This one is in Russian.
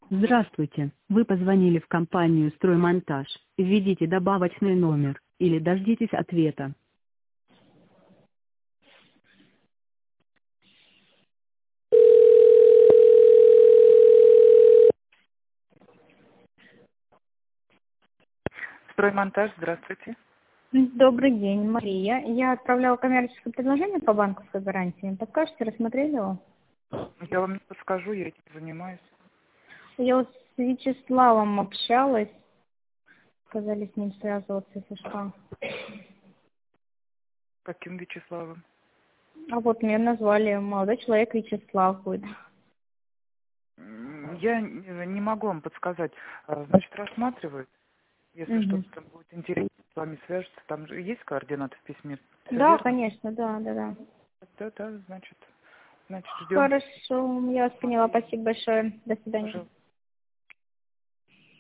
Здравствуйте, вы позвонили в компанию «Строймонтаж». Введите добавочный номер, или дождитесь ответа. Строймонтаж, здравствуйте. Добрый день, Мария. Я отправляла коммерческое предложение по банковской гарантии. Подскажете, рассмотрели его? Я вам не подскажу, я этим занимаюсь. Я вот с Вячеславом общалась. Сказали с ним связываться, если что. Каким Вячеславом? А вот меня назвали молодой человек Вячеслав будет. Я не могу вам подсказать. Значит, рассматривают. Если Угу. что-то там будет интересно, с вами свяжется. Там же есть координаты в письме? Все Да, верно? конечно, да. Да, значит, ждем. Хорошо, я вас поняла. Спасибо большое. До свидания. Пожалуйста.